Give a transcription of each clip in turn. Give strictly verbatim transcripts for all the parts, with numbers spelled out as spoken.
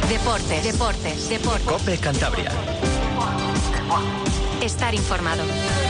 Deportes, deportes, deportes. COPE Cantabria. Estar informado.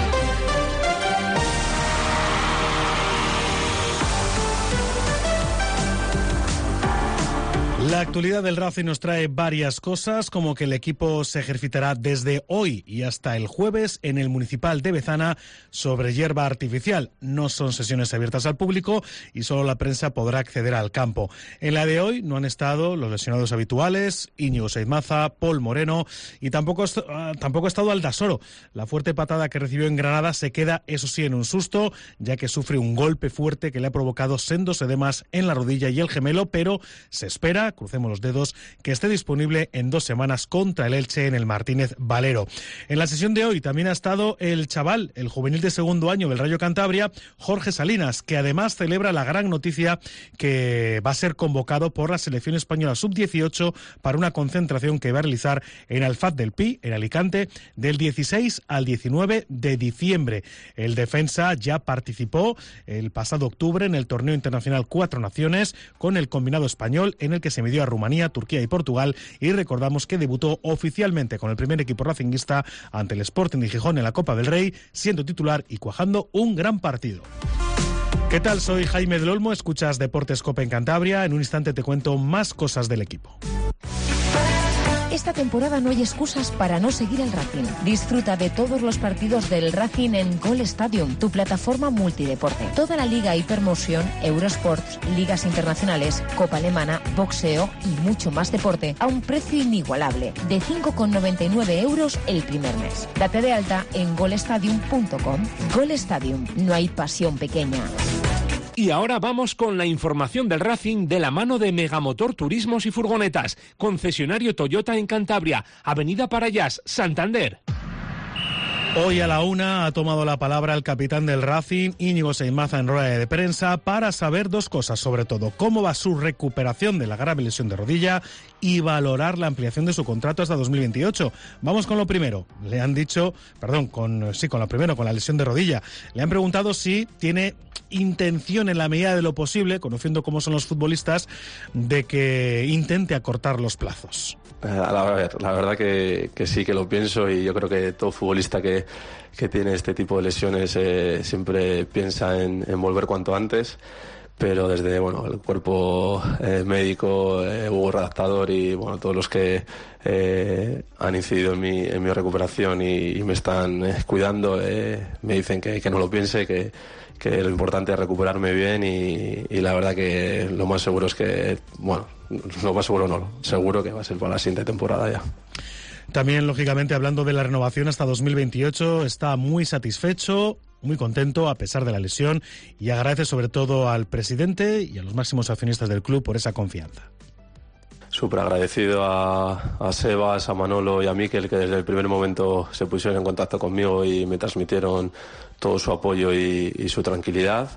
La actualidad del Racing nos trae varias cosas, como que el equipo se ejercitará desde hoy y hasta el jueves en el Municipal de Bezana sobre hierba artificial. No son sesiones abiertas al público y solo la prensa podrá acceder al campo. En la de hoy no han estado los lesionados habituales, Íñigo Seimaza, Paul Moreno y tampoco, tampoco ha estado Aldasoro. La fuerte patada que recibió en Granada se queda, eso sí, en un susto, ya que sufre un golpe fuerte que le ha provocado sendos edemas en la rodilla y el gemelo, pero se espera, crucemos los dedos, que esté disponible en dos semanas contra el Elche en el Martínez Valero. En la sesión de hoy también ha estado el chaval, el juvenil de segundo año del Rayo Cantabria, Jorge Salinas, que además celebra la gran noticia que va a ser convocado por la selección española sub dieciocho para una concentración que va a realizar en Alfaz del Pi, en Alicante, del dieciséis al diecinueve de diciembre. El defensa ya participó el pasado octubre en el torneo internacional Cuatro Naciones con el combinado español, en el que se midió a Rumanía, Turquía y Portugal, y recordamos que debutó oficialmente con el primer equipo racinguista ante el Sporting de Gijón en la Copa del Rey, siendo titular y cuajando un gran partido. ¿Qué tal? Soy Jaime del Olmo, escuchas Deportes COPE en Cantabria. En un instante te cuento más cosas del equipo. Esta temporada no hay excusas para no seguir al Racing. Disfruta de todos los partidos del Racing en Gol Stadium, tu plataforma multideporte. Toda la Liga Hypermotion, Eurosports, ligas internacionales, Copa Alemana, boxeo y mucho más deporte a un precio inigualable, de cinco con noventa y nueve euros el primer mes. Date de alta en golestadium punto com. Gol Stadium, no hay pasión pequeña. Y ahora vamos con la información del Racing de la mano de Megamotor Turismos y Furgonetas, concesionario Toyota en Cantabria, Avenida Parayas, Santander. Hoy a la una ha tomado la palabra el capitán del Racing, Íñigo Seimaza, en rueda de prensa para saber dos cosas, sobre todo cómo va su recuperación de la grave lesión de rodilla y valorar la ampliación de su contrato hasta dos mil veintiocho. Vamos con lo primero. Le han dicho, perdón, con sí, con lo primero, con la lesión de rodilla. Le han preguntado si tiene intención en la medida de lo posible, conociendo cómo son los futbolistas, de que intente acortar los plazos. A la, la verdad que, que sí que lo pienso, y yo creo que todo futbolista que, que tiene este tipo de lesiones eh, siempre piensa en, en volver cuanto antes, pero desde bueno el cuerpo eh, médico, eh, Hugo Redactador y bueno todos los que eh, han incidido en mi, en mi recuperación y, y me están eh, cuidando, eh, me dicen que, que no lo piense, que que lo importante es recuperarme bien y, y la verdad que lo más seguro es que, bueno, lo más seguro no, seguro que va a ser para la siguiente temporada ya. También, lógicamente, hablando de la renovación hasta dos mil veintiocho, está muy satisfecho, muy contento a pesar de la lesión, y agradece sobre todo al presidente y a los máximos accionistas del club por esa confianza. Súper agradecido a, a Sebas, a Manolo y a Mikel, que desde el primer momento se pusieron en contacto conmigo y me transmitieron todo su apoyo y, y su tranquilidad.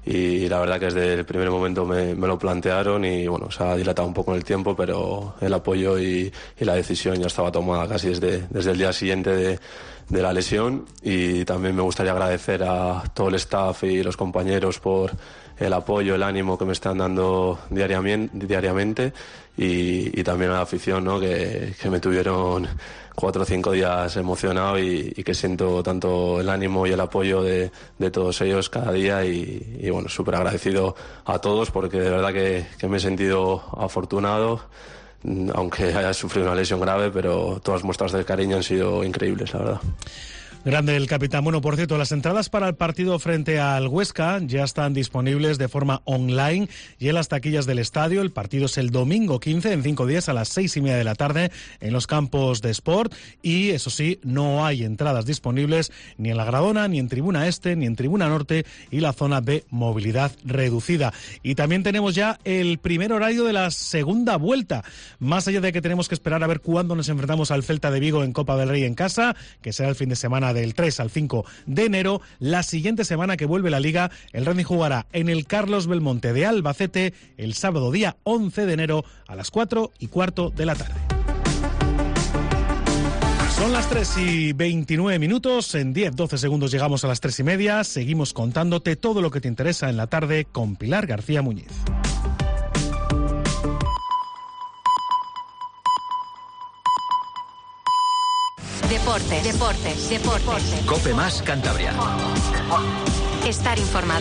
Y la verdad que desde el primer momento me, me lo plantearon y bueno, se ha dilatado un poco en el tiempo, pero el apoyo y, y la decisión ya estaba tomada casi desde, desde el día siguiente de, de la lesión. Y también me gustaría agradecer a todo el staff y los compañeros por el apoyo, el ánimo que me están dando diariamente, diariamente y, y también a la afición, ¿no? que, que me tuvieron cuatro o cinco días emocionado y, y que siento tanto el ánimo y el apoyo de, de todos ellos cada día y, y bueno, súper agradecido a todos porque de verdad que, que me he sentido afortunado, aunque haya sufrido una lesión grave, pero todas las muestras del cariño han sido increíbles, la verdad. Grande el capitán. Bueno, por cierto, las entradas para el partido frente al Huesca ya están disponibles de forma online y en las taquillas del estadio. El partido es el domingo quince, en cinco días, a las seis y media de la tarde, en los campos de Sport. Y, eso sí, no hay entradas disponibles ni en la Gradona, ni en Tribuna Este, ni en Tribuna Norte y la zona de movilidad reducida. Y también tenemos ya el primer horario de la segunda vuelta. Más allá de que tenemos que esperar a ver cuándo nos enfrentamos al Celta de Vigo en Copa del Rey en casa, que será el fin de semana del tres al cinco de enero, la siguiente semana que vuelve la Liga, el Racing jugará en el Carlos Belmonte de Albacete el sábado día once de enero a las cuatro y cuarto de la tarde. Son las tres y veintinueve minutos, en diez doce segundos llegamos a las tres y media, seguimos contándote todo lo que te interesa en la tarde con Pilar García Muñiz. Deportes, deportes, deportes. COPE más Cantabria. Estar informado.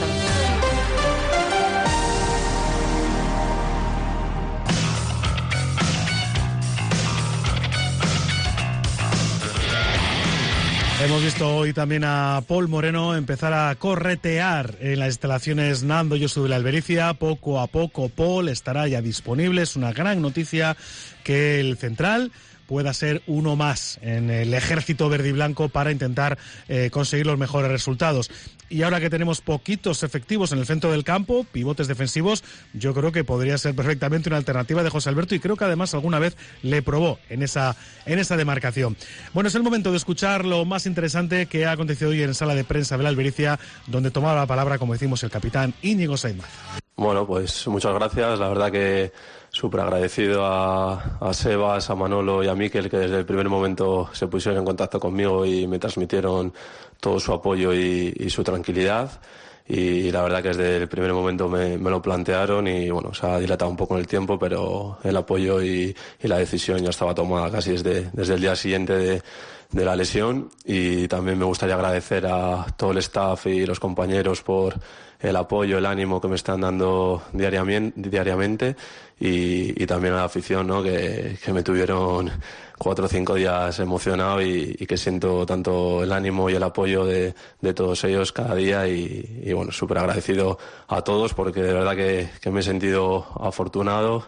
Hemos visto hoy también a Paul Moreno empezar a corretear en las instalaciones Nando Yosu de la Albericia. Poco a poco Paul estará ya disponible. Es una gran noticia que el central pueda ser uno más en el ejército verde y blanco para intentar eh, conseguir los mejores resultados. Y ahora que tenemos poquitos efectivos en el centro del campo, pivotes defensivos, yo creo que podría ser perfectamente una alternativa de José Alberto, y creo que además alguna vez le probó en esa, en esa demarcación. Bueno, es el momento de escuchar lo más interesante que ha acontecido hoy en sala de prensa de la Albericia, donde tomaba la palabra, como decimos, el capitán Íñigo Sainz. Bueno, pues muchas gracias. La verdad que súper agradecido a, a Sebas, a Manolo y a Mikel, que desde el primer momento se pusieron en contacto conmigo y me transmitieron todo su apoyo y, y su tranquilidad. Y la verdad que desde el primer momento me, me lo plantearon y bueno, se ha dilatado un poco en el tiempo, pero el apoyo y, y la decisión ya estaba tomada casi desde, desde el día siguiente de, de la lesión. Y también me gustaría agradecer a todo el staff y los compañeros por el apoyo, el ánimo que me están dando diariamente, diariamente y, y también a la afición, ¿no? que, que me tuvieron cuatro o cinco días emocionado y, y que siento tanto el ánimo y el apoyo de, de todos ellos cada día y, y bueno, súper agradecido a todos porque de verdad que, que me he sentido afortunado,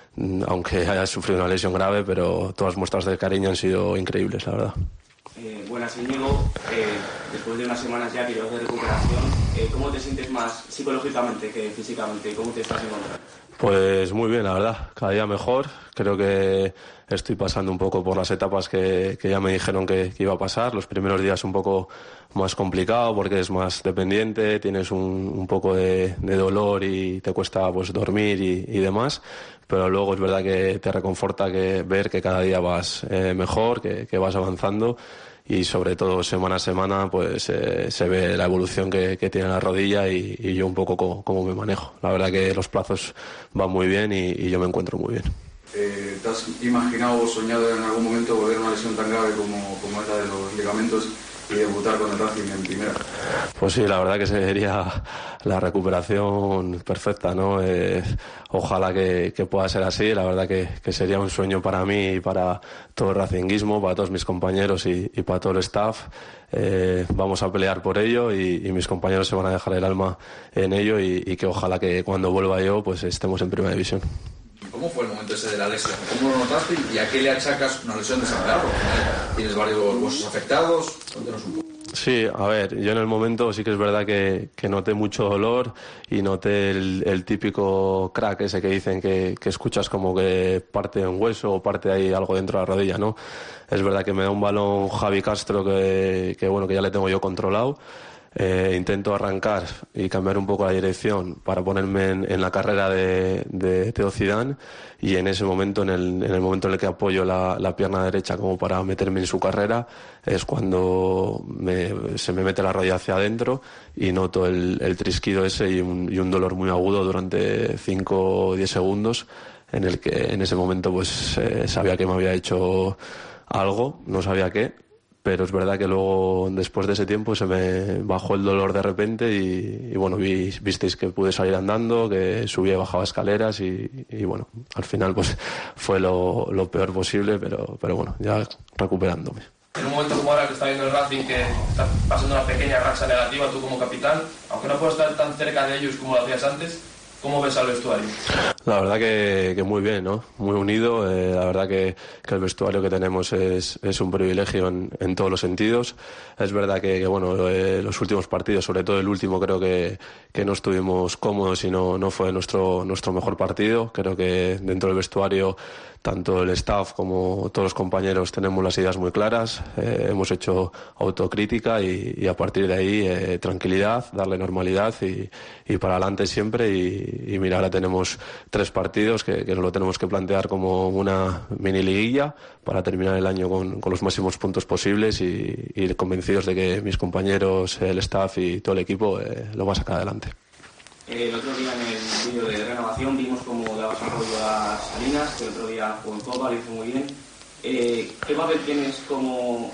aunque haya sufrido una lesión grave, pero todas las muestras de cariño han sido increíbles, la verdad. Eh, buenas, Íñigo. Eh, después de unas semanas ya que llevas de recuperación, eh, ¿cómo te sientes más psicológicamente que físicamente? ¿Cómo te estás encontrando? Pues muy bien, la verdad, cada día mejor. Creo que estoy pasando un poco por las etapas que, que ya me dijeron que, que iba a pasar. Los primeros días un poco más complicado porque es más dependiente, tienes un, un poco de, de dolor y te cuesta pues dormir y, y demás. Pero luego es verdad que te reconforta que ver que cada día vas eh, mejor, que, que vas avanzando. Y sobre todo semana a semana pues eh, se ve la evolución que, que tiene la rodilla y, y yo un poco cómo, cómo me manejo. La verdad que los plazos van muy bien y, y yo me encuentro muy bien. Eh, ¿Te has imaginado o soñado en algún momento volver a una lesión tan grave como, como es la de los ligamentos y debutar con el Racing en primera? Pues sí, la verdad que sería la recuperación perfecta, ¿no? Eh, ojalá que, que pueda ser así. La verdad que, que sería un sueño para mí y para todo el racinguismo, para todos mis compañeros y, y para todo el staff. Eh, vamos a pelear por ello y, y mis compañeros se van a dejar el alma en ello y, y que ojalá que cuando vuelva yo pues estemos en primera división. ¿Cómo fue el momento ese de la lesión? ¿Cómo lo notaste y a qué le achacas una lesión desangrada? ¿Tienes varios huesos afectados? Cuéntanos un poco. Sí, a ver, yo en el momento sí que es verdad que, que noté mucho dolor y noté el, el típico crack ese que dicen que, que escuchas como que parte un hueso o parte ahí algo dentro de la rodilla, ¿no? Es verdad que me da un balón Javi Castro que, que bueno, que ya le tengo yo controlado. Eh, intento arrancar y cambiar un poco la dirección para ponerme en, en la carrera de, de Teo Zidane y en ese momento, en el, en el momento en el que apoyo la, la pierna derecha como para meterme en su carrera, es cuando me, se me mete la rodilla hacia adentro y noto el, el trisquido ese y un, y un dolor muy agudo durante cinco o diez segundos en el que en ese momento pues eh, sabía que me había hecho algo, no sabía qué. Pero es verdad que luego, después de ese tiempo, se me bajó el dolor de repente y, y bueno, vi, visteis que pude salir andando, que subía y bajaba escaleras y, y bueno, al final pues fue lo, lo peor posible, pero, pero bueno, ya recuperándome. En un momento como ahora que está viendo el Racing, que está pasando una pequeña racha negativa, tú como capitán, aunque no puedes estar tan cerca de ellos como lo hacías antes, ¿cómo ves al vestuario? La verdad que, que muy bien, ¿no? Muy unido. Eh, la verdad que, que el vestuario que tenemos es, es un privilegio en, en todos los sentidos. Es verdad que, que bueno, eh, los últimos partidos, sobre todo el último, creo que, que no estuvimos cómodos y no, no fue nuestro, nuestro mejor partido. Creo que dentro del vestuario, tanto el staff como todos los compañeros tenemos las ideas muy claras. Eh, hemos hecho autocrítica y, y a partir de ahí eh, tranquilidad, darle normalidad y, y para adelante siempre. Y, y mira, ahora tenemos tres partidos que, que nos lo tenemos que plantear como una mini liguilla para terminar el año con, con los máximos puntos posibles y, y convencidos de que mis compañeros, el staff y todo el equipo eh, lo va a sacar adelante. Eh, el otro día en el vídeo de renovación vimos cómo dabas apoyo a Salinas, que el otro día jugó en Copa, lo hizo muy bien. Eh, ¿Qué papel tienes como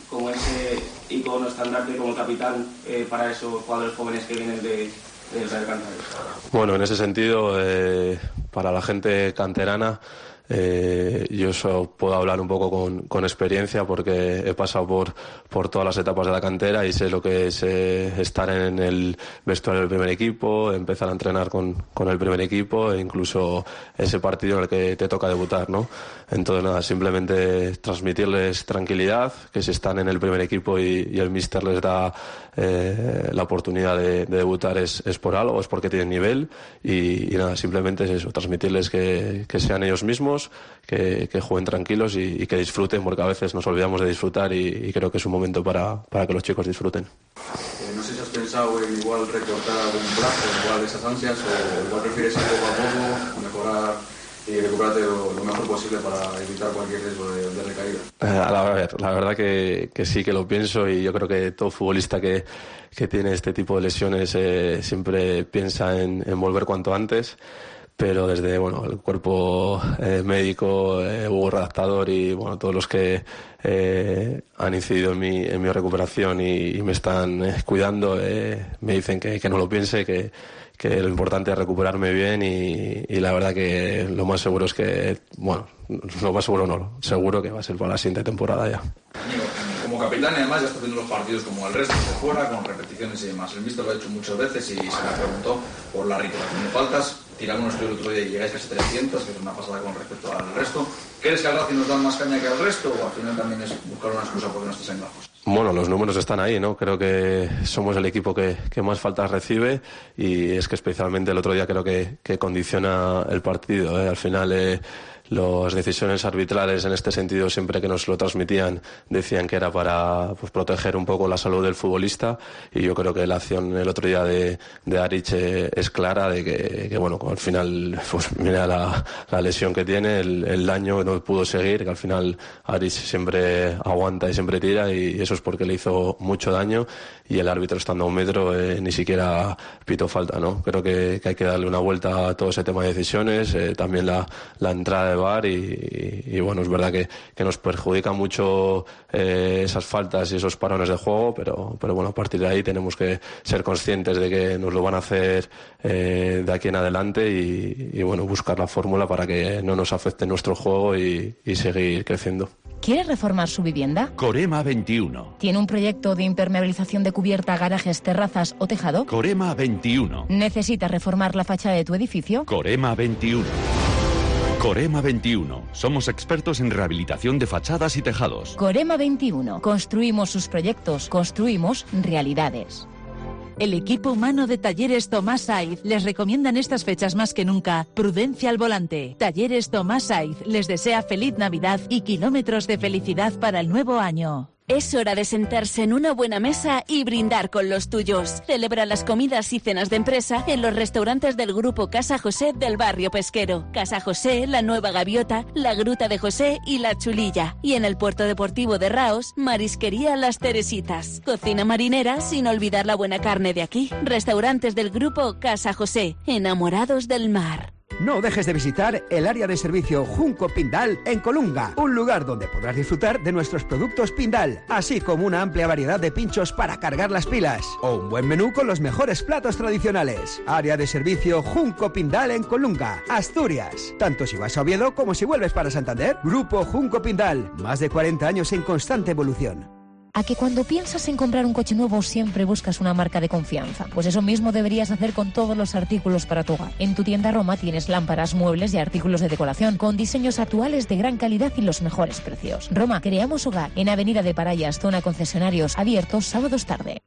como ese icono estandarte, como capitán eh, para esos jugadores jóvenes que vienen de, del Rayo Cantabria? Bueno, en ese sentido, eh, para la gente canterana, Eh, yo eso puedo hablar un poco con, con experiencia porque he pasado por, por todas las etapas de la cantera y sé lo que es eh, estar en el vestuario del primer equipo, empezar a entrenar con, con el primer equipo e incluso ese partido en el que te toca debutar, ¿no? Entonces nada, simplemente transmitirles tranquilidad, que si están en el primer equipo y, y el míster les da eh, la oportunidad de, de debutar es, es por algo, es porque tienen nivel y, y nada, simplemente es eso, transmitirles que, que sean ellos mismos, Que, que jueguen tranquilos y, y que disfruten, porque a veces nos olvidamos de disfrutar y, y creo que es un momento para, para que los chicos disfruten. Eh, no sé si has pensado en igual recortar algún plazo, igual esas ansias, o igual prefieres ir poco a poco, mejorar y recuperarte lo, lo mejor posible para evitar cualquier riesgo de, de recaída. Eh, a la, la verdad que, que sí que lo pienso y yo creo que todo futbolista que, que tiene este tipo de lesiones eh, siempre piensa en, en volver cuanto antes. Pero desde bueno el cuerpo eh, médico, eh, Hugo Redactador y bueno todos los que eh, han incidido en mi, en mi recuperación y, y me están eh, cuidando, eh, me dicen que, que no lo piense, que, que lo importante es recuperarme bien y, y la verdad que lo más seguro es que, bueno, lo más seguro no, seguro que va a ser para la siguiente temporada ya. Como capitán y además ya está haciendo los partidos como el resto de fuera, con repeticiones y demás. El míster lo ha hecho muchas veces y se me preguntó por la recuperación de faltas. Tiramos un estudio el otro día y llegáis casi trescientos, que es una pasada con respecto al resto. ¿Crees que al Racing nos dan más caña que al resto o al final también es buscar una excusa porque no estás en bajos? Bueno, los números están ahí, ¿no? Creo que somos el equipo que, que más faltas recibe y es que especialmente el otro día creo que, que condiciona el partido, ¿eh? Al final eh, las decisiones arbitrales en este sentido siempre que nos lo transmitían decían que era para pues, proteger un poco la salud del futbolista y yo creo que la acción el otro día de, de Aric eh, es clara de que, que bueno, al final pues mira la, la lesión que tiene, el, el daño que no pudo seguir, que al final Aric siempre aguanta y siempre tira y eso es porque le hizo mucho daño y el árbitro estando a un metro eh, ni siquiera pitó falta, ¿no? Creo que, que hay que darle una vuelta a todo ese tema de decisiones, eh, también la, la entrada de V A R y, y, y bueno, es verdad que, que nos perjudica mucho eh, esas faltas y esos parones de juego, pero, pero bueno, a partir de ahí tenemos que ser conscientes de que nos lo van a hacer eh, de aquí en adelante y, y bueno, buscar la fórmula para que no nos afecte nuestro juego y, y seguir creciendo. ¿Quiere reformar su vivienda? Corema veintiuno. ¿Tiene un proyecto de impermeabilización de cubierta, garajes, terrazas o tejado? Corema veintiuno. ¿Necesita reformar la fachada de tu edificio? Corema veintiuno. Corema veintiuno. Somos expertos en rehabilitación de fachadas y tejados. Corema veintiuno. Construimos sus proyectos, construimos realidades. El equipo humano de Talleres Tomás Saiz les recomienda en estas fechas más que nunca prudencia al volante. Talleres Tomás Saiz les desea feliz Navidad y kilómetros de felicidad para el nuevo año. Es hora de sentarse en una buena mesa y brindar con los tuyos. Celebra las comidas y cenas de empresa en los restaurantes del Grupo Casa José del barrio Pesquero. Casa José, La Nueva Gaviota, La Gruta de José y La Chulilla. Y en el Puerto Deportivo de Raos, Marisquería Las Teresitas. Cocina marinera sin olvidar la buena carne de aquí. Restaurantes del Grupo Casa José, enamorados del mar. No dejes de visitar el área de servicio Junco Pindal en Colunga, un lugar donde podrás disfrutar de nuestros productos Pindal, así como una amplia variedad de pinchos para cargar las pilas, o un buen menú con los mejores platos tradicionales. Área de servicio Junco Pindal en Colunga, Asturias. Tanto si vas a Oviedo como si vuelves para Santander. Grupo Junco Pindal, más de cuarenta años en constante evolución. ¿A que cuando piensas en comprar un coche nuevo siempre buscas una marca de confianza? Pues eso mismo deberías hacer con todos los artículos para tu hogar. En tu tienda Roma tienes lámparas, muebles y artículos de decoración con diseños actuales de gran calidad y los mejores precios. Roma, creamos hogar en Avenida de Parayas, zona concesionarios, abiertos sábados tarde.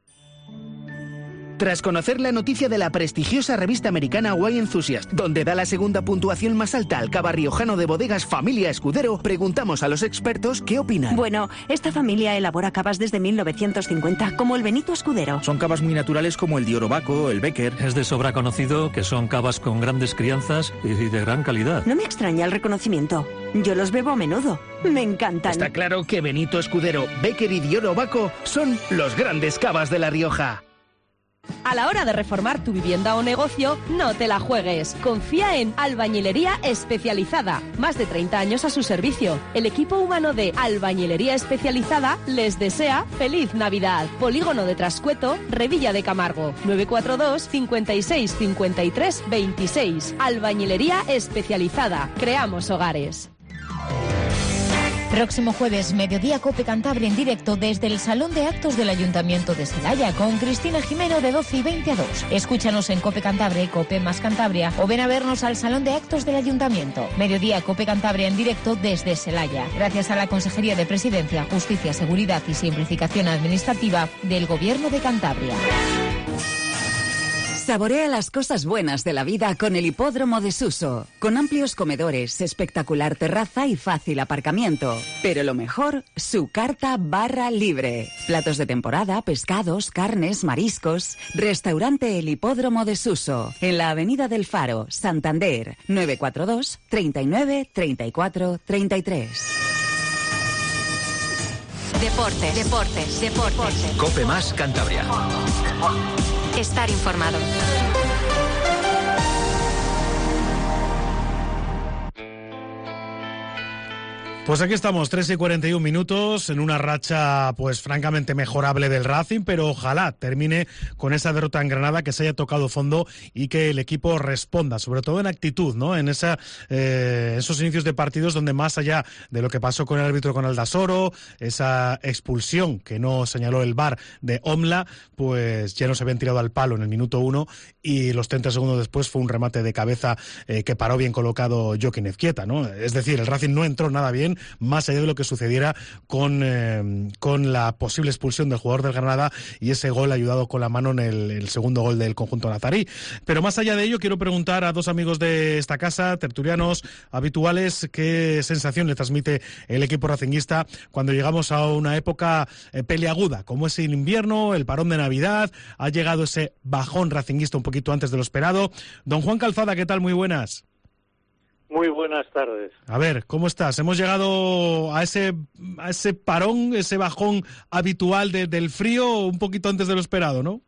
Tras conocer la noticia de la prestigiosa revista americana Wine Enthusiast, donde da la segunda puntuación más alta al cava riojano de bodegas Familia Escudero, preguntamos a los expertos qué opinan. Bueno, esta familia elabora cavas desde mil novecientos cincuenta, como el Benito Escudero. Son cavas muy naturales como el Diorobaco, el Becker. Es de sobra conocido que son cavas con grandes crianzas y de gran calidad. No me extraña el reconocimiento. Yo los bebo a menudo. Me encantan. Está claro que Benito Escudero, Becker y Diorobaco son los grandes cavas de La Rioja. A la hora de reformar tu vivienda o negocio, no te la juegues. Confía en Albañilería Especializada. Más de treinta años a su servicio. El equipo humano de Albañilería Especializada les desea feliz Navidad. Polígono de Trascueto, Revilla de Camargo. nueve cuatro dos, cincuenta y seis, cincuenta y tres, veintiséis. Albañilería Especializada. Creamos hogares. Próximo jueves, mediodía, Cope Cantabria en directo desde el Salón de Actos del Ayuntamiento de Celaya con Cristina Jimeno de doce y veinte a dos. Escúchanos en Cope Cantabria, Cope más Cantabria o ven a vernos al Salón de Actos del Ayuntamiento. Mediodía, Cope Cantabria en directo desde Celaya. Gracias a la Consejería de Presidencia, Justicia, Seguridad y Simplificación Administrativa del Gobierno de Cantabria. Saborea las cosas buenas de la vida con el Hipódromo de Suso, con amplios comedores, espectacular terraza y fácil aparcamiento. Pero lo mejor, su carta barra libre. Platos de temporada, pescados, carnes, mariscos. Restaurante El Hipódromo de Suso, en la Avenida del Faro, Santander, nueve cuatro dos, treinta y nueve, treinta y cuatro, treinta y tres. Deportes, deportes, deportes. Cope más Cantabria. Estar informado. Pues aquí estamos, tres y cuarenta y un minutos, en una racha pues francamente mejorable del Racing, pero ojalá termine con esa derrota en Granada, que se haya tocado fondo y que el equipo responda, sobre todo en actitud, ¿no? En esa, eh, esos inicios de partidos donde, más allá de lo que pasó con el árbitro con Aldasoro, esa expulsión que no señaló el V A R de Omla, pues ya no se habían tirado al palo en el minuto uno y los treinta segundos después fue un remate de cabeza eh, que paró bien colocado Joaquín Ezquieta, ¿no? Es decir, el Racing no entró nada bien, más allá de lo que sucediera con, eh, con la posible expulsión del jugador del Granada y ese gol ayudado con la mano en el, el segundo gol del conjunto nazarí. Pero más allá de ello, quiero preguntar a dos amigos de esta casa, tertulianos habituales, qué sensación le transmite el equipo racinguista cuando llegamos a una época eh, peleaguda, como es el invierno, el parón de Navidad, ha llegado ese bajón racinguista un poquito antes de lo esperado. Don Juan Calzada, ¿qué tal? Muy buenas. Muy buenas tardes. A ver, ¿cómo estás? Hemos llegado a ese a ese parón, ese bajón habitual de, del frío un poquito antes de lo esperado, ¿no?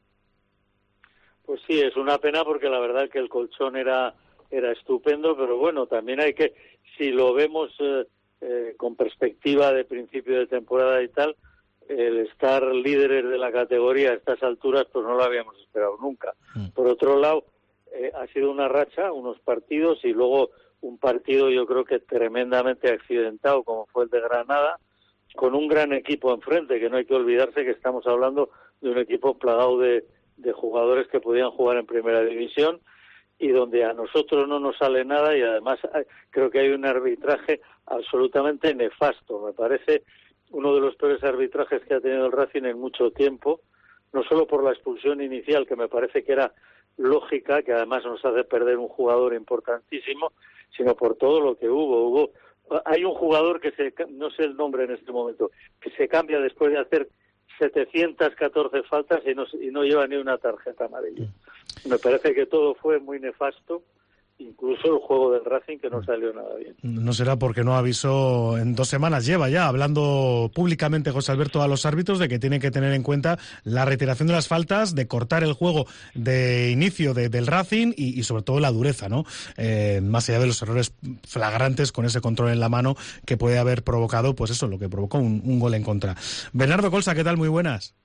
Pues sí, es una pena porque la verdad que el colchón era era estupendo, pero bueno, también hay que, si lo vemos eh, eh, con perspectiva de principio de temporada y tal, el estar líderes de la categoría a estas alturas pues no lo habíamos esperado nunca. Mm. Por otro lado, eh, ha sido una racha, unos partidos y luego un partido yo creo que tremendamente accidentado como fue el de Granada, con un gran equipo enfrente, que no hay que olvidarse que estamos hablando de un equipo plagado de, de jugadores que podían jugar en primera división y donde a nosotros no nos sale nada y además creo que hay un arbitraje absolutamente nefasto. Me parece uno de los peores arbitrajes que ha tenido el Racing en mucho tiempo, no solo por la expulsión inicial, que me parece que era lógica, que además nos hace perder un jugador importantísimo, sino por todo lo que hubo. Hubo, hay un jugador que se, no sé el nombre en este momento, que se cambia después de hacer setecientas catorce faltas y no, y no lleva ni una tarjeta amarilla. Me parece que todo fue muy nefasto, incluso el juego del Racing, que no salió nada bien. No será porque no avisó, en dos semanas lleva ya hablando públicamente José Alberto a los árbitros de que tienen que tener en cuenta la reiteración de las faltas, de cortar el juego de inicio de, del Racing y, y sobre todo la dureza, ¿no? Eh, más allá de los errores flagrantes con ese control en la mano que puede haber provocado, pues eso, lo que provocó un, un gol en contra. Bernardo Colsa, ¿qué tal? Muy buenas.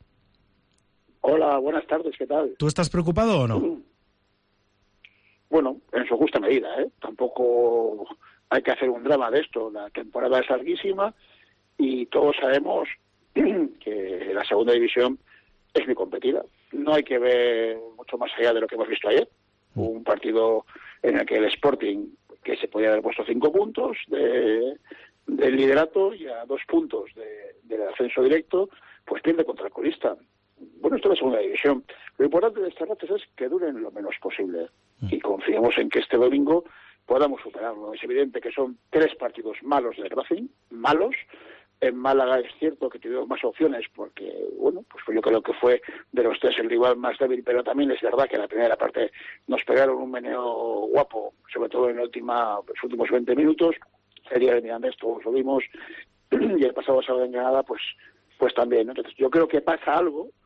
Hola, buenas tardes, ¿qué tal? ¿Tú estás preocupado o no? Bueno, en su justa medida, ¿eh? Tampoco hay que hacer un drama de esto. La temporada es larguísima y todos sabemos que la segunda división es muy competida. No hay que ver mucho más allá de lo que hemos visto ayer. Un partido en el que el Sporting, que se podía haber puesto cinco puntos de, del liderato y a dos puntos de, del ascenso directo, pues pierde contra el colista. Bueno, esto es la segunda división. Lo importante de estas rachas es que duren lo menos posible y confiemos en que este domingo podamos superarlo. Es evidente que son tres partidos malos del Racing, malos. En Málaga es cierto que tuvimos más opciones porque, bueno, pues yo creo que fue de los tres el rival más débil, pero también es verdad que en la primera parte nos pegaron un meneo guapo, sobre todo en la última, los últimos veinte minutos. Sería de Mirandés, todos lo vimos, y el pasado sábado en Granada, pues, pues también. Entonces yo creo que pasa algo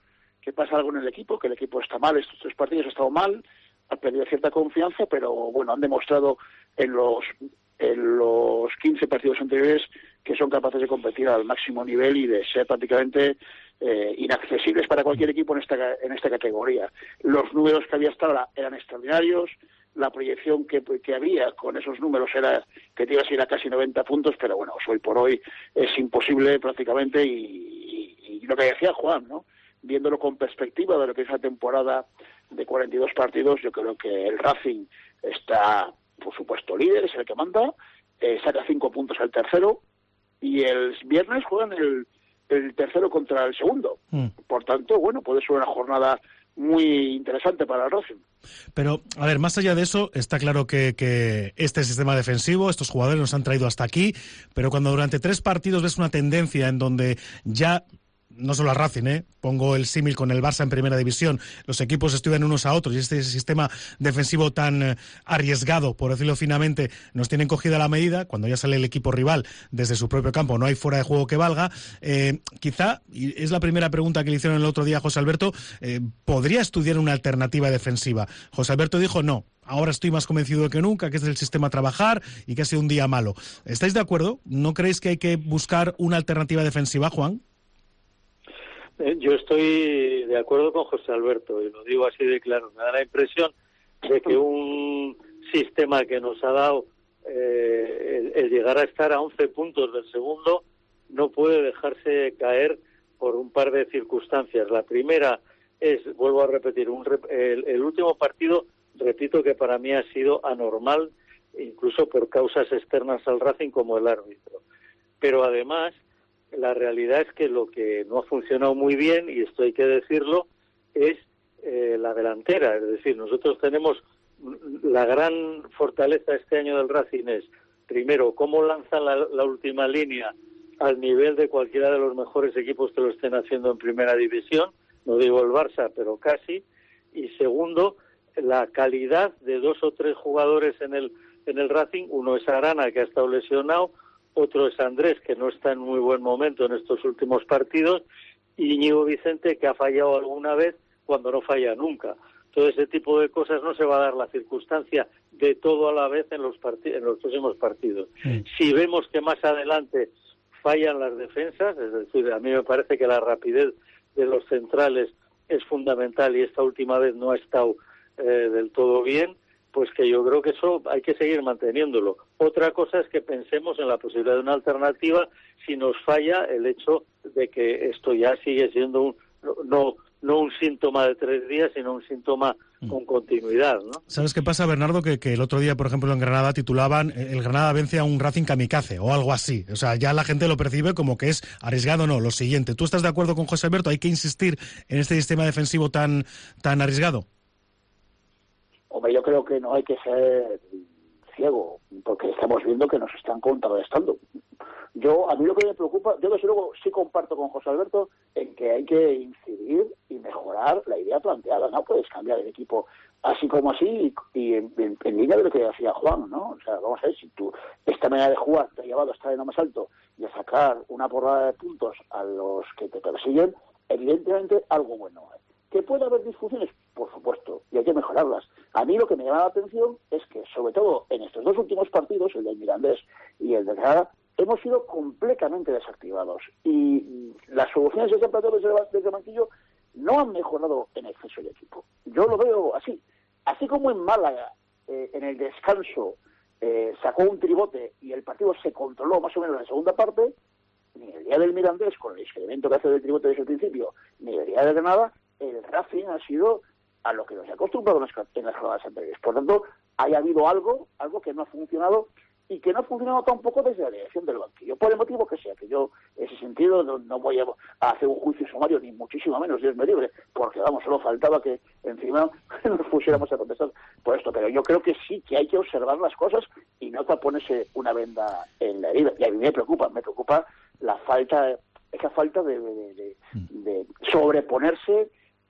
que pasa algo en el equipo, que el equipo está mal, estos tres partidos ha estado mal, ha perdido cierta confianza, pero bueno, han demostrado en los en los quince partidos anteriores que son capaces de competir al máximo nivel y de ser prácticamente eh, inaccesibles para cualquier equipo en esta en esta categoría. Los números que había hasta ahora eran extraordinarios, la proyección que, que había con esos números era que te ibas a ir a casi noventa puntos, pero bueno, hoy por hoy es imposible prácticamente y, y, y lo que decía Juan, ¿no? Viéndolo con perspectiva de lo que es la temporada de cuarenta y dos partidos, yo creo que el Racing está, por supuesto, líder, es el que manda, eh, saca cinco puntos al tercero, y el viernes juegan el, el tercero contra el segundo. Mm. Por tanto, bueno, puede ser una jornada muy interesante para el Racing. Pero, a ver, más allá de eso, está claro que, que este sistema defensivo, estos jugadores nos han traído hasta aquí, pero cuando durante tres partidos ves una tendencia en donde ya... no solo al Racing, ¿eh? Pongo el símil con el Barça en primera división, los equipos estudian unos a otros y este sistema defensivo tan eh, arriesgado, por decirlo finamente, nos tienen cogida la medida, cuando ya sale el equipo rival desde su propio campo, no hay fuera de juego que valga, eh, quizá, y es la primera pregunta que le hicieron el otro día a José Alberto, eh, ¿podría estudiar una alternativa defensiva? José Alberto dijo no. Ahora estoy más convencido que nunca que es del sistema a trabajar y que ha sido un día malo. ¿Estáis de acuerdo? ¿No creéis que hay que buscar una alternativa defensiva, Juan? Yo estoy de acuerdo con José Alberto, y lo digo así de claro. Me da la impresión de que un sistema que nos ha dado eh, el, el llegar a estar a once puntos del segundo no puede dejarse caer por un par de circunstancias. La primera es, vuelvo a repetir, un, el, el último partido, repito que para mí ha sido anormal, incluso por causas externas al Racing como el árbitro. Pero además, la realidad es que lo que no ha funcionado muy bien, y esto hay que decirlo, es eh, la delantera. Es decir, nosotros tenemos la gran fortaleza este año del Racing es, primero, cómo lanzan la, la última línea al nivel de cualquiera de los mejores equipos que lo estén haciendo en primera división, no digo el Barça, pero casi, y segundo, la calidad de dos o tres jugadores en el, en el Racing. Uno es Arana, que ha estado lesionado, otro es Andrés, que no está en muy buen momento en estos últimos partidos, y Íñigo Vicente, que ha fallado alguna vez cuando no falla nunca. Todo ese tipo de cosas no se va a dar la circunstancia de todo a la vez en los, part- en los próximos partidos. Sí. Si vemos que más adelante fallan las defensas, es decir, a mí me parece que la rapidez de los centrales es fundamental y esta última vez no ha estado eh, del todo bien, pues que yo creo que eso hay que seguir manteniéndolo. Otra cosa es que pensemos en la posibilidad de una alternativa si nos falla el hecho de que esto ya sigue siendo un, no, no un síntoma de tres días, sino un síntoma con continuidad, ¿no? ¿Sabes qué pasa, Bernardo? Que, que el otro día, por ejemplo, en Granada titulaban el Granada vence a un Racing kamikaze o algo así. O sea, ya la gente lo percibe como que es arriesgado. No, lo siguiente. ¿Tú estás de acuerdo con José Alberto? ¿Hay que insistir en este sistema defensivo tan, tan arriesgado? Hombre, yo creo que no hay que ser ciego, porque estamos viendo que nos están contrarrestando. Yo, a mí lo que me preocupa, yo desde luego sí comparto con José Alberto en que hay que incidir y mejorar la idea planteada. No puedes cambiar el equipo así como así y, y en, en, en línea de lo que decía Juan, ¿no? O sea, vamos a ver, si tú esta manera de jugar te ha llevado a estar en lo más alto y a sacar una porrada de puntos a los que te persiguen, evidentemente algo bueno hay. ¿Que puede haber discusiones? Por supuesto, y hay que mejorarlas. A mí lo que me llama la atención es que, sobre todo en estos dos últimos partidos, el del Mirandés y el de Granada, hemos sido completamente desactivados. Y las soluciones que se han planteado desde, desde el banquillo no han mejorado en exceso el equipo. Yo lo veo así. Así como en Málaga, eh, en el descanso, eh, sacó un tribote y el partido se controló más o menos en la segunda parte, ni el día del Mirandés, con el experimento que hace del tribote desde el principio, ni el día de Granada, el Racing ha sido a lo que nos ha acostumbrado en las, en las jornadas anteriores. Por tanto, haya habido algo, algo que no ha funcionado y que no ha funcionado tampoco desde la dirección del banquillo, por el motivo que sea, que yo, en ese sentido, no, no voy a, a hacer un juicio sumario, ni muchísimo menos, Dios me libre, porque, vamos, solo faltaba que encima nos pusiéramos a contestar por esto, pero yo creo que sí que hay que observar las cosas y no ponerse una venda en la herida. Y a mí me preocupa, me preocupa la falta, esa falta de, de, de, de sobreponerse.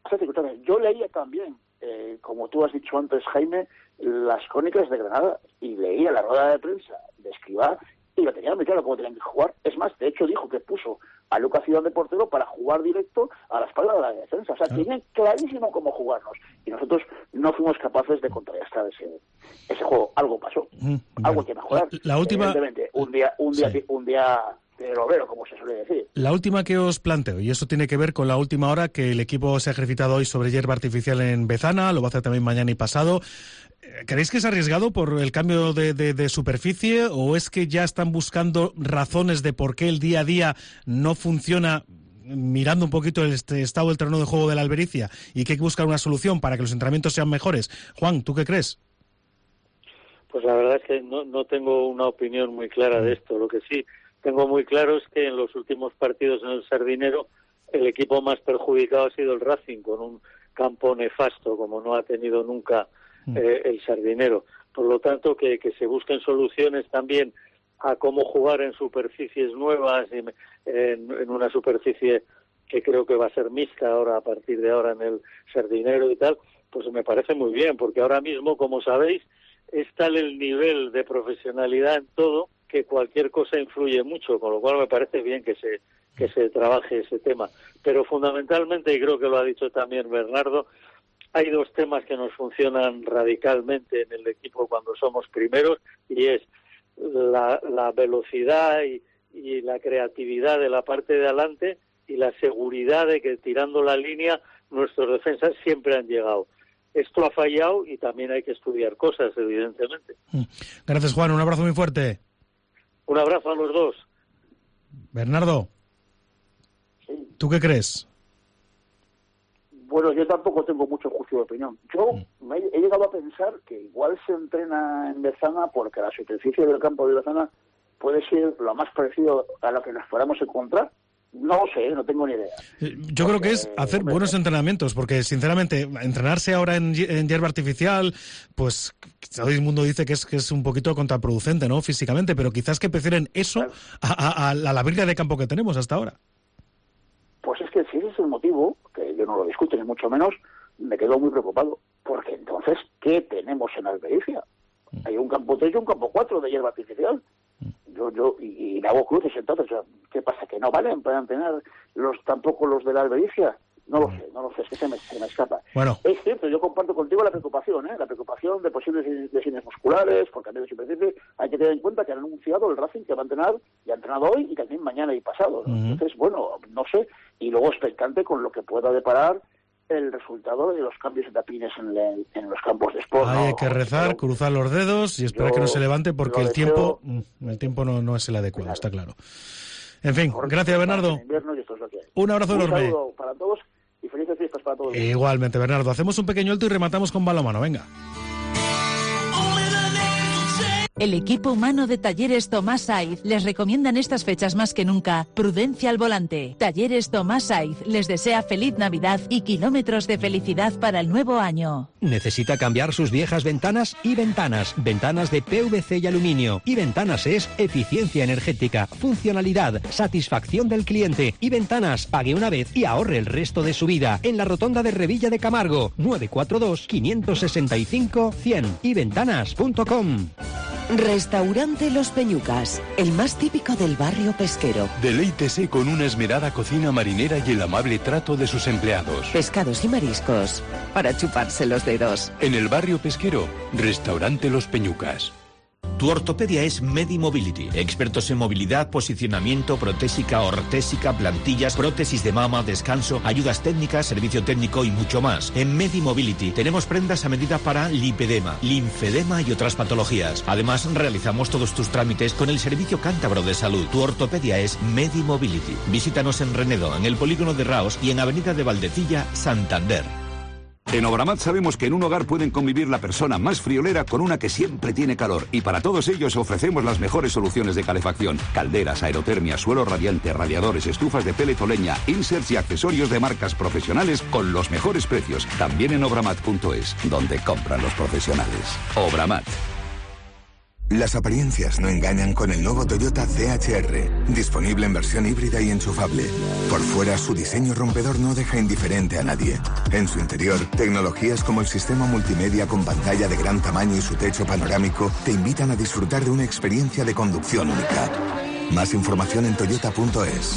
Yo leía también, eh, como tú has dicho antes, Jaime, las crónicas de Granada y leía la rueda de prensa de Escribá y lo tenía muy claro cómo tenían que jugar. Es más, de hecho dijo que puso a Lucas Ciudad de portero para jugar directo a la espalda de la defensa. O sea, claro. Tienen clarísimo cómo jugarnos. Y nosotros no fuimos capaces de contrarrestar ese, ese juego. Algo pasó. Mm, algo hay que mejorar. La última... Evidentemente, un día, un día, sí. un día de obrero, como se suele decir. La última que os planteo, y eso tiene que ver con la última hora que el equipo se ha ejercitado hoy sobre hierba artificial en Bezana, lo va a hacer también mañana y pasado. ¿Creéis que es arriesgado por el cambio de, de, de superficie o es que ya están buscando razones de por qué el día a día no funciona, mirando un poquito el estado del terreno de juego de la Albericia, y que hay que buscar una solución para que los entrenamientos sean mejores? Juan, ¿tú qué crees? Pues la verdad es que no, no tengo una opinión muy clara de esto. Lo que sí tengo muy claro es que en los últimos partidos en el Sardinero el equipo más perjudicado ha sido el Racing, con un campo nefasto como no ha tenido nunca Eh, el Sardinero. Por lo tanto, que, que se busquen soluciones también a cómo jugar en superficies nuevas, en, en, en una superficie que creo que va a ser mixta ahora, a partir de ahora, en el Sardinero y tal, pues me parece muy bien, porque ahora mismo, como sabéis, es tal el nivel de profesionalidad en todo que cualquier cosa influye mucho, con lo cual me parece bien que se que se trabaje ese tema. Pero fundamentalmente, y creo que lo ha dicho también Bernardo, hay dos temas que nos funcionan radicalmente en el equipo cuando somos primeros, y es la, la velocidad y, y la creatividad de la parte de adelante y la seguridad de que tirando la línea nuestros defensas siempre han llegado. Esto ha fallado y también hay que estudiar cosas, evidentemente. Gracias, Juan. Un abrazo muy fuerte. Un abrazo a los dos. Bernardo, sí. ¿Tú qué crees? Bueno, yo tampoco tengo mucho juicio de opinión. Yo me he, he llegado a pensar que igual se entrena en Bezana porque la superficie del campo de Bezana puede ser lo más parecido a lo que nos podamos encontrar. No lo sé, no tengo ni idea. Yo porque, creo que es hacer hombre, buenos entrenamientos, porque sinceramente entrenarse ahora en, en hierba artificial, pues todo el mundo dice que es que es un poquito contraproducente, ¿no? Físicamente, pero quizás que prefieren eso claro. a, a, a la virga de campo que tenemos hasta ahora. Pues es que si ese es el motivo, que yo no lo discuto ni mucho menos, me quedo muy preocupado. Porque entonces, ¿qué tenemos en Albericia? Mm. Hay un campo tres y un campo cuatro de hierba artificial. Mm. Yo, yo, y, y le hago cruces entonces. ¿Qué pasa? ¿Que no valen para entrenar los, tampoco los de la Albericia? No lo sé, no lo sé, es que se me, se me escapa. Bueno. Es cierto, yo comparto contigo la preocupación, ¿eh? La preocupación de posibles lesiones musculares, por cambio de superficie. Hay que tener en cuenta que han anunciado el Racing que va a entrenar, y ha entrenado hoy y también mañana y pasado, ¿no? Uh-huh. Entonces, bueno, no sé. Y luego expectante con lo que pueda deparar el resultado de los cambios de tapines en, el, en los campos de sport. Hay ¿no? que rezar, pero, cruzar los dedos y esperar yo, que no se levante porque el tiempo, el tiempo no, no es el adecuado, claro. Está claro. En fin, gracias, Bernardo. Un abrazo un enorme. Un saludo para todos y felices fiestas para todos. Igualmente, Bernardo. Hacemos un pequeño alto y rematamos con balonmano. Venga. El equipo humano de Talleres Tomás Saiz les recomienda en estas fechas más que nunca prudencia al volante. Talleres Tomás Saiz les desea feliz Navidad y kilómetros de felicidad para el nuevo año. ¿Necesita cambiar sus viejas ventanas? Y Ventanas. Ventanas de P V C y aluminio. Y Ventanas es eficiencia energética, funcionalidad, satisfacción del cliente. Y Ventanas, pague una vez y ahorre el resto de su vida. En la rotonda de Revilla de Camargo. nueve cuatro dos, cinco seis cinco, cien. y ventanas punto com. Restaurante Los Peñucas, el más típico del barrio pesquero. Deleítese con una esmerada cocina marinera y el amable trato de sus empleados. Pescados y mariscos, para chuparse los dedos. En el barrio pesquero, Restaurante Los Peñucas. Tu ortopedia es Medimobility. Expertos en movilidad, posicionamiento, protésica, ortésica, plantillas, prótesis de mama, descanso, ayudas técnicas, servicio técnico y mucho más. En Medimobility tenemos prendas a medida para lipedema, linfedema y otras patologías. Además, realizamos todos tus trámites con el Servicio Cántabro de Salud. Tu ortopedia es Medimobility. Visítanos en Renedo, en el Polígono de Raos y en Avenida de Valdecilla, Santander. En Obramat sabemos que en un hogar pueden convivir la persona más friolera con una que siempre tiene calor. Y para todos ellos ofrecemos las mejores soluciones de calefacción. Calderas, aerotermia, suelo radiante, radiadores, estufas de pellet o leña, inserts y accesorios de marcas profesionales con los mejores precios. También en obramat punto es, donde compran los profesionales. Obramat. Las apariencias no engañan con el nuevo Toyota C H R, disponible en versión híbrida y enchufable. Por fuera, su diseño rompedor no deja indiferente a nadie. En su interior, tecnologías como el sistema multimedia con pantalla de gran tamaño y su techo panorámico te invitan a disfrutar de una experiencia de conducción única. Más información en toyota punto es.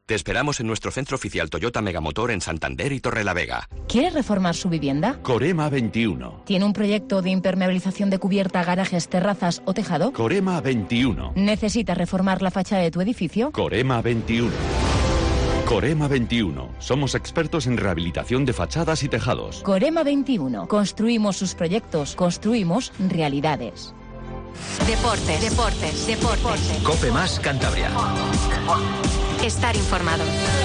Te esperamos en nuestro centro oficial Toyota Megamotor en Santander y Torrelavega. ¿Quiere reformar su vivienda? Corema veintiuno. ¿Tiene un proyecto de impermeabilización de cubierta, garajes, terrazas o tejado? Corema veintiuno. ¿Necesita reformar la fachada de tu edificio? Corema veintiuno. Corema veintiuno. Somos expertos en rehabilitación de fachadas y tejados. Corema veintiuno. Construimos sus proyectos, construimos realidades. Deportes, deportes, deportes. Cope Más Cantabria. Estar informado.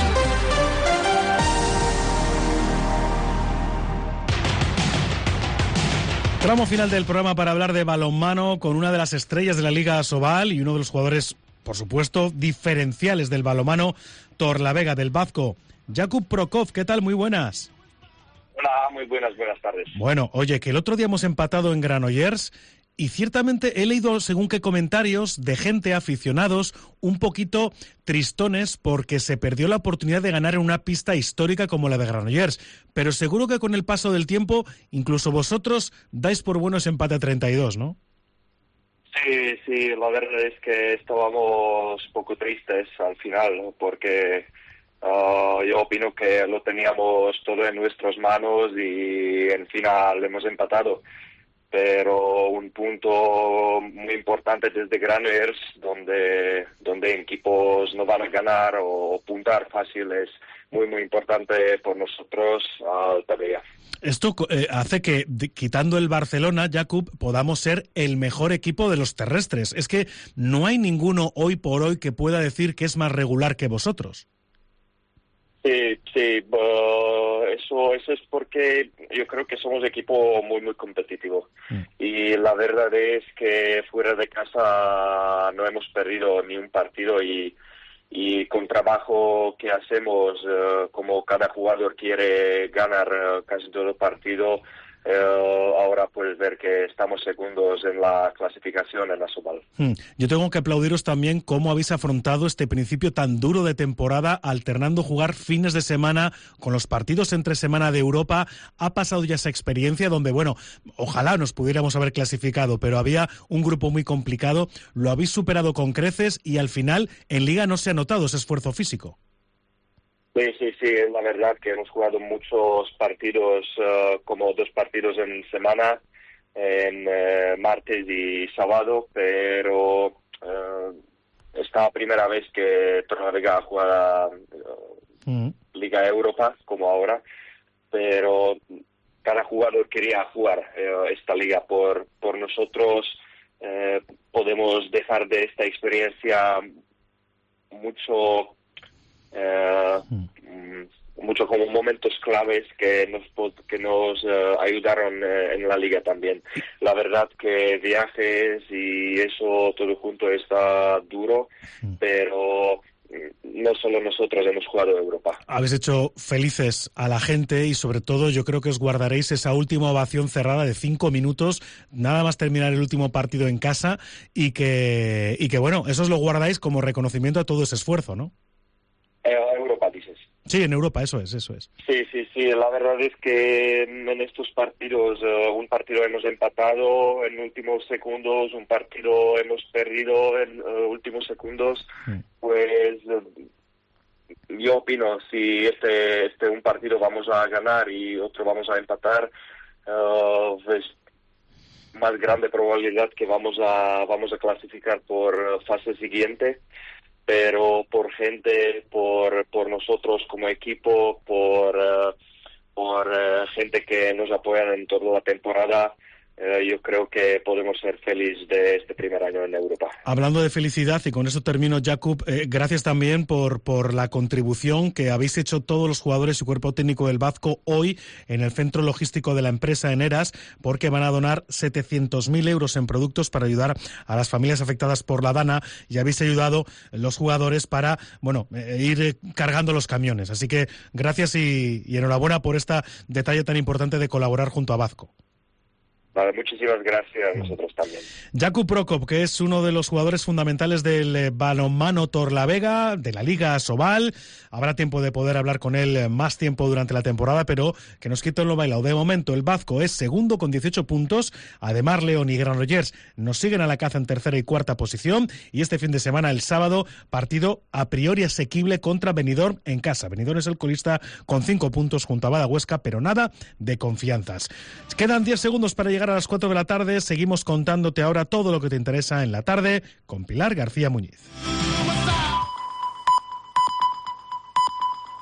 Tramo final del programa para hablar de balonmano con una de las estrellas de la Liga Asobal y uno de los jugadores, por supuesto, diferenciales del balonmano, Torlavega del Vazco. Jakub Prokop, ¿qué tal? Muy buenas. Hola, muy buenas, buenas tardes. Bueno, oye, que el otro día hemos empatado en Granollers y ciertamente he leído según qué comentarios de gente, aficionados, un poquito tristones porque se perdió la oportunidad de ganar en una pista histórica como la de Granollers. Pero seguro que con el paso del tiempo, incluso vosotros dais por buenos empate a treinta y dos, ¿no? Sí, sí, la verdad es que estábamos un poco tristes al final, ¿no? Porque uh, yo opino que lo teníamos todo en nuestras manos y en final hemos empatado. Pero un punto muy importante desde Granollers, donde, donde equipos no van a ganar o puntar fácil, es muy, muy importante por nosotros uh, todavía. Esto eh, hace que, de, quitando el Barcelona, Jakub, podamos ser el mejor equipo de los terrestres. Es que no hay ninguno hoy por hoy que pueda decir que es más regular que vosotros. Sí, sí, uh, eso, eso es porque yo creo que somos equipo muy, muy competitivo. Mm. Y la verdad es que fuera de casa no hemos perdido ni un partido y, y con trabajo que hacemos, uh, como cada jugador quiere ganar uh, casi todo el partido, Uh, ahora puedes ver que estamos segundos en la clasificación en la Asobal. Hmm. Yo tengo que aplaudiros también cómo habéis afrontado este principio tan duro de temporada, alternando jugar fines de semana con los partidos entre semana de Europa. Ha pasado ya esa experiencia donde, bueno, ojalá nos pudiéramos haber clasificado, pero había un grupo muy complicado. Lo habéis superado con creces y al final en Liga no se ha notado ese esfuerzo físico. Sí, sí, sí, es la verdad que hemos jugado muchos partidos, uh, como dos partidos en semana, en uh, martes y sábado, pero uh, esta la primera vez que Torlavega juega uh, mm. Liga Europa, como ahora, pero cada jugador quería jugar uh, esta liga por, por nosotros. Uh, podemos dejar de esta experiencia mucho... Uh, mm. mucho como momentos claves que nos que nos uh, ayudaron uh, en la liga también. La verdad que viajes y eso todo junto está duro, mm. pero no solo nosotros hemos jugado en Europa. Habéis hecho felices a la gente y sobre todo yo creo que os guardaréis esa última ovación cerrada de cinco minutos, nada más terminar el último partido en casa y que, y que bueno, eso os lo guardáis como reconocimiento a todo ese esfuerzo, ¿no? Eh, Europa, dices. Sí, en Europa, eso es, eso es. Sí, sí, sí, la verdad es que en estos partidos, uh, un partido hemos empatado en últimos segundos, un partido hemos perdido en uh, últimos segundos, mm. pues uh, yo opino, si este, este un partido vamos a ganar y otro vamos a empatar, uh, pues más grande probabilidad que vamos a, vamos a clasificar por uh, fase siguiente. Pero por gente, por por nosotros como equipo, por uh, por uh, gente que nos apoyan en toda la temporada, uh, yo creo que podemos ser felices de este primer año en Europa. Hablando de felicidad, y con eso termino, Jakub, eh, gracias también por, por la contribución que habéis hecho todos los jugadores y cuerpo técnico del Vazco hoy en el centro logístico de la empresa en Eras, porque van a donar setecientos mil euros en productos para ayudar a las familias afectadas por la Dana y habéis ayudado los jugadores para, bueno, eh, ir cargando los camiones. Así que gracias y, y enhorabuena por este detalle tan importante de colaborar junto a Vazco. Vale, muchísimas gracias a nosotros también. Jakub Prokop, que es uno de los jugadores fundamentales del eh, balonmano Torlavega, de la Liga Asobal. Habrá tiempo de poder hablar con él eh, más tiempo durante la temporada, pero que nos quiten lo bailado. De momento, el Vasco es segundo con dieciocho puntos. Además, León y Granollers nos siguen a la caza en tercera y cuarta posición. Y este fin de semana, el sábado, partido a priori asequible contra Benidorm en casa. Benidorm es el colista con cinco puntos junto a Bada Huesca, pero nada de confianzas. Quedan diez segundos para llegar a las cuatro de la tarde. Seguimos contándote ahora todo lo que te interesa en la tarde con Pilar García Muñiz.